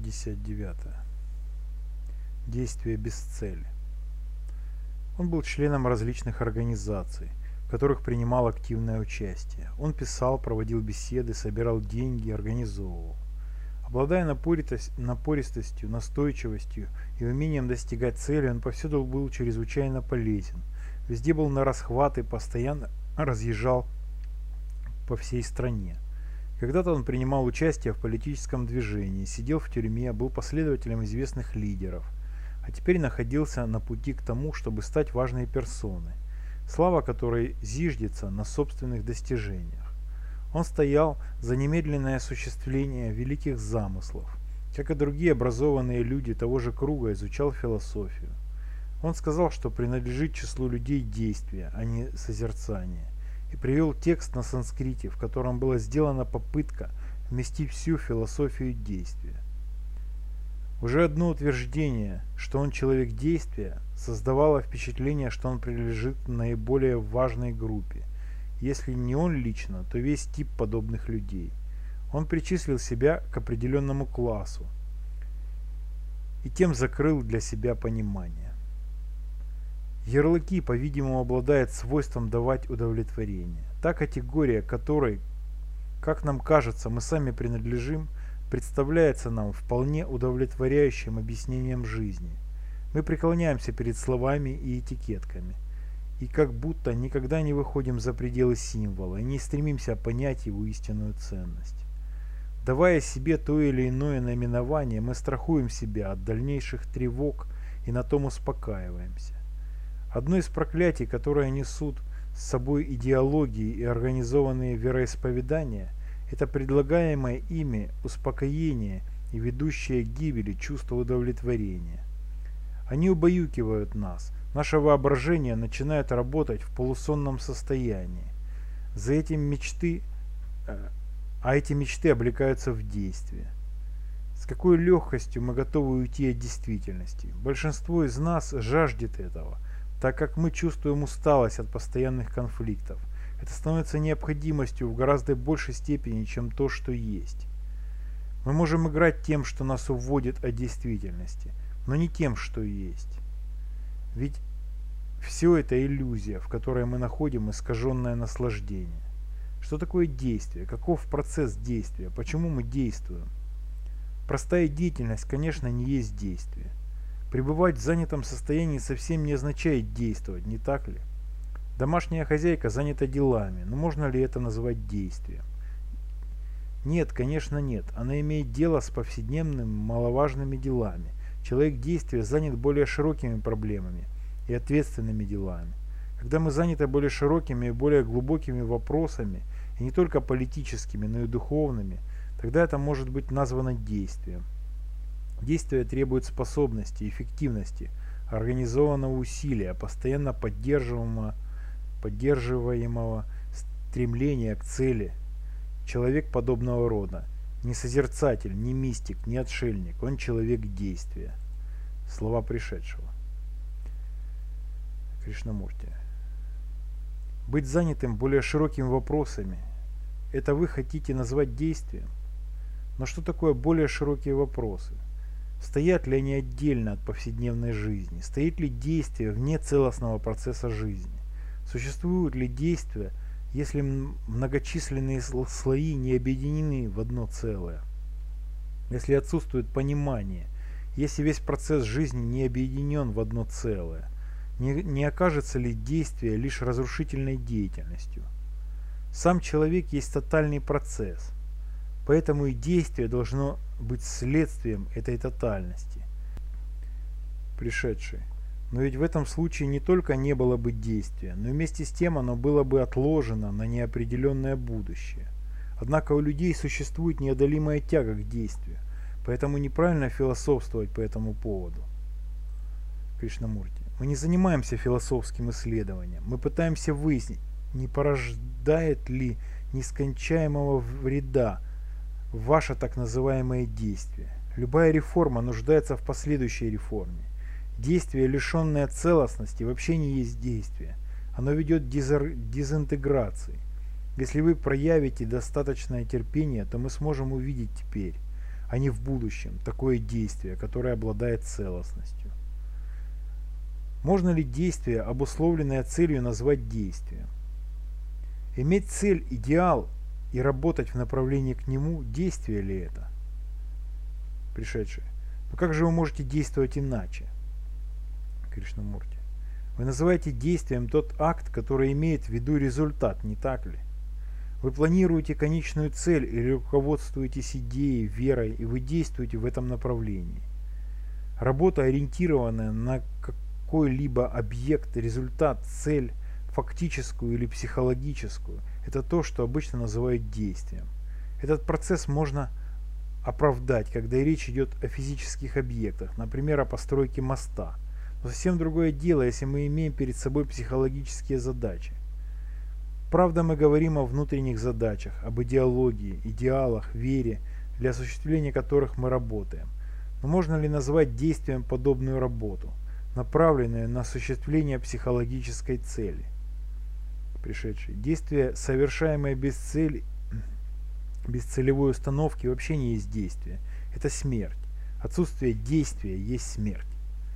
59. Действие без цели. Он был членом различных организаций, в которых принимал активное участие. Он писал, проводил беседы, собирал деньги, организовывал. Обладая напористостью, настойчивостью и умением достигать цели, он повсюду был чрезвычайно полезен. Везде был нарасхват и постоянно разъезжал по всей стране. Когда-то он принимал участие в политическом движении, сидел в тюрьме, был последователем известных лидеров, а теперь находился на пути к тому, чтобы стать важной персоной, слава которой зиждется на собственных достижениях. Он стоял за немедленное осуществление великих замыслов. Как и другие образованные люди того же круга, изучал философию. Он сказал, что принадлежит к числу людей действия, а не созерцания, и привел текст на санскрите, в котором была сделана попытка вместить всю философию действия. Уже одно утверждение, что он человек действия, создавало впечатление, что он принадлежит к наиболее важной группе. Если не он лично, то весь тип подобных людей. Он причислил себя к определенному классу и тем закрыл для себя понимание. Ярлыки, по-видимому, обладают свойством давать удовлетворение. Та категория, которой, как нам кажется, мы сами принадлежим, представляется нам вполне удовлетворяющим объяснением жизни. Мы преклоняемся перед словами и этикетками, и как будто никогда не выходим за пределы символа и не стремимся понять его истинную ценность. Давая себе то или иное наименование, мы страхуем себя от дальнейших тревог и на том успокаиваемся. Одно из проклятий, которые несут с собой идеологии и организованные вероисповедания, это предлагаемое ими успокоение и ведущее к гибели чувство удовлетворения. Они убаюкивают нас, наше воображение начинает работать в полусонном состоянии. Эти мечты облекаются в действие. С какой легкостью мы готовы уйти от действительности. Большинство из нас жаждет этого, так как мы чувствуем усталость от постоянных конфликтов. Это становится необходимостью в гораздо большей степени, чем то, что есть. Мы можем играть тем, что нас уводит от действительности, но не тем, что есть. Ведь все это иллюзия, в которой мы находим искаженное наслаждение. Что такое действие? Каков процесс действия? Почему мы действуем? Простая деятельность, конечно, не есть действие. Пребывать в занятом состоянии совсем не означает действовать, не так ли? Домашняя хозяйка занята делами, но можно ли это назвать действием? Нет, конечно нет. Она имеет дело с повседневными, маловажными делами. Человек действия занят более широкими проблемами и ответственными делами. Когда мы заняты более широкими и более глубокими вопросами, и не только политическими, но и духовными, тогда это может быть названо действием. Действие требует способности, эффективности, организованного усилия, постоянно поддерживаемого стремления к цели. Человек подобного рода. Не созерцатель, не мистик, не отшельник. Он человек действия. Слова пришедшего. Кришнамурти. Быть занятым более широкими вопросами – это вы хотите назвать действием? Но что такое более широкие вопросы? Стоят ли они отдельно от повседневной жизни? Стоит ли действие вне целостного процесса жизни? Существуют ли действия, если многочисленные слои не объединены в одно целое? Если отсутствует понимание, если весь процесс жизни не объединен в одно целое, не окажется ли действие лишь разрушительной деятельностью? Сам человек есть тотальный процесс, поэтому и действие должно быть следствием этой тотальности. Пришедший. Но ведь в этом случае не только не было бы действия, но вместе с тем оно было бы отложено на неопределенное будущее. Однако у людей существует неодолимая тяга к действию, поэтому неправильно философствовать по этому поводу. Кришнамурти. Мы не занимаемся философским исследованием, мы пытаемся выяснить, не порождает ли нескончаемого вреда ваше так называемое действие. Любая реформа нуждается в последующей реформе. Действие, лишенное целостности, вообще не есть действие. Оно ведет к дезинтеграции. Если вы проявите достаточное терпение, то мы сможем увидеть теперь, а не в будущем, такое действие, которое обладает целостностью. Можно ли действие, обусловленное целью, назвать действием? Иметь цель, идеал и работать в направлении к нему – действие ли это? Пришедший. Но как же вы можете действовать иначе? Кришнамурти. Вы называете действием тот акт, который имеет в виду результат, не так ли? Вы планируете конечную цель или руководствуетесь идеей, верой, и вы действуете в этом направлении. Работа, ориентированная на какой-либо объект, результат, цель, фактическую или психологическую, это то, что обычно называют действием. Этот процесс можно оправдать, когда речь идет о физических объектах, например, о постройке моста. Но совсем другое дело, если мы имеем перед собой психологические задачи. Правда, мы говорим о внутренних задачах, об идеологии, идеалах, вере, для осуществления которых мы работаем. Но можно ли назвать действием подобную работу, направленную на осуществление психологической цели? Пришедший. Действие, совершаемое без цели, без целевой установки, вообще не есть действие. Это смерть. Отсутствие действия есть смерть.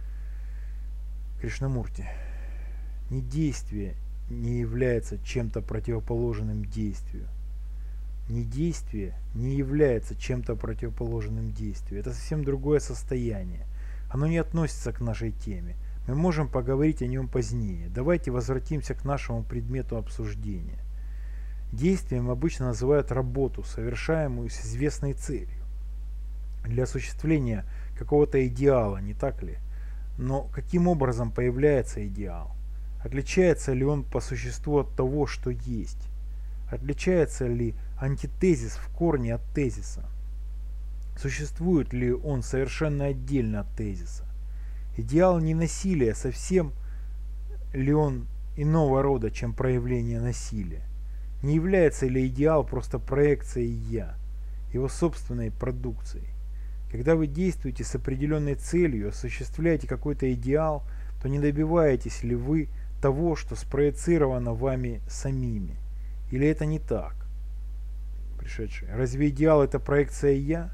Кришнамурти. Не действие не является чем-то противоположным действию. Не действие не является чем-то противоположным действию. Это совсем другое состояние. Оно не относится к нашей теме. Мы можем поговорить о нем позднее. Давайте возвратимся к нашему предмету обсуждения. Действием обычно называют работу, совершаемую с известной целью. Для осуществления какого-то идеала, не так ли? Но каким образом появляется идеал? Отличается ли он по существу от того, что есть? Отличается ли антитезис в корне от тезиса? Существует ли он совершенно отдельно от тезиса? Идеал не насилия, совсем ли он иного рода, чем проявление насилия? Не является ли идеал просто проекцией «я», его собственной продукцией? Когда вы действуете с определенной целью, осуществляете какой-то идеал, то не добиваетесь ли вы того, что спроецировано вами самими? Или это не так? Пришедший. Разве идеал это проекция «я»?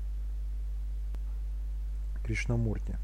Кришнамурти.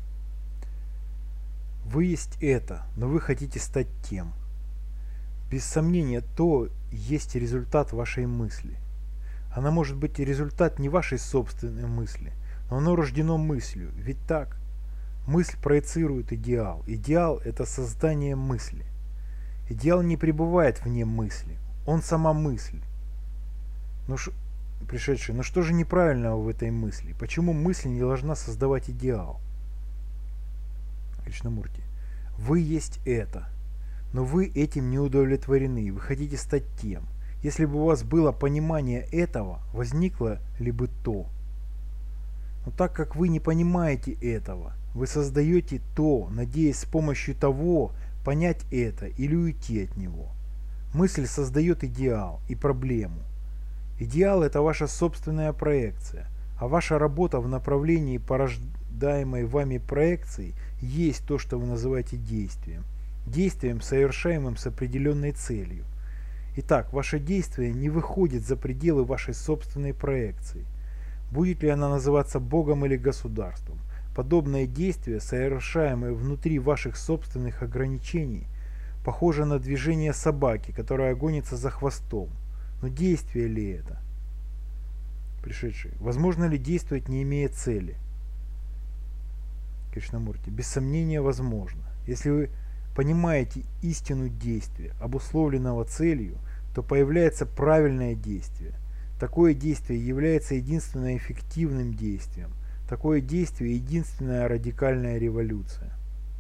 Вы есть это, но вы хотите стать тем. Без сомнения, то есть результат вашей мысли. Она может быть и результат не вашей собственной мысли, но оно рождено мыслью. Ведь так? Мысль проецирует идеал. Идеал – это создание мысли. Идеал не пребывает вне мысли. Он сама мысль. Пришедший, но что же неправильного в этой мысли? Почему мысль не должна создавать идеал? Кришнамурти. Вы есть это. Но вы этим не удовлетворены. Вы хотите стать тем. Если бы у вас было понимание этого, возникло ли бы то? Но так как вы не понимаете этого, вы создаете то, надеясь с помощью того понять это или уйти от него. Мысль создает идеал и проблему. Идеал – это ваша собственная проекция, а ваша работа в направлении порождаемой вами проекции есть то, что вы называете действием. Действием, совершаемым с определенной целью. Итак, ваше действие не выходит за пределы вашей собственной проекции. Будет ли она называться Богом или государством? Подобное действие, совершаемое внутри ваших собственных ограничений, похоже на движение собаки, которая гонится за хвостом. Но действие ли это? Пришедший. Возможно ли действовать, не имея цели? Кришнамурти. Без сомнения возможно. Если вы понимаете истину действия, обусловленного целью, то появляется правильное действие. Такое действие является единственным эффективным действием. Такое действие – единственная радикальная революция.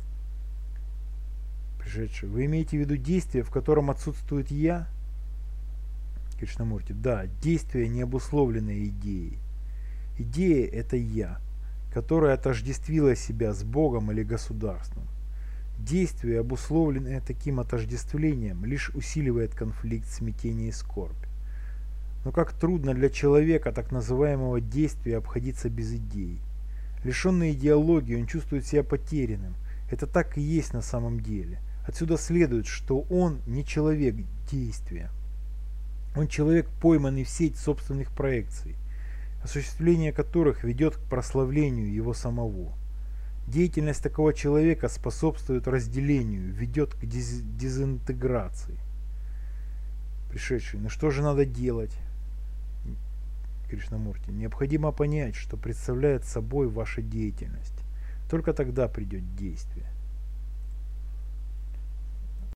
Пришедший. Вы имеете в виду действие, в котором отсутствует «я»? Кришнамурти. Да, действие, не обусловленное идеей. Идея – это «я», которая отождествила себя с Богом или государством. Действие, обусловленное таким отождествлением, лишь усиливает конфликт, смятение и скорбь. Но как трудно для человека так называемого действия обходиться без идей. Лишенный идеологии, он чувствует себя потерянным. Это так и есть на самом деле. Отсюда следует, что он не человек действия. Он человек, пойманный в сеть собственных проекций. осуществление которых ведет к прославлению его самого. Деятельность такого человека способствует разделению, ведет к дезинтеграции. Пришедший: ну что же надо делать? Кришнамурти: необходимо понять, что представляет собой ваша деятельность. Только тогда придет действие.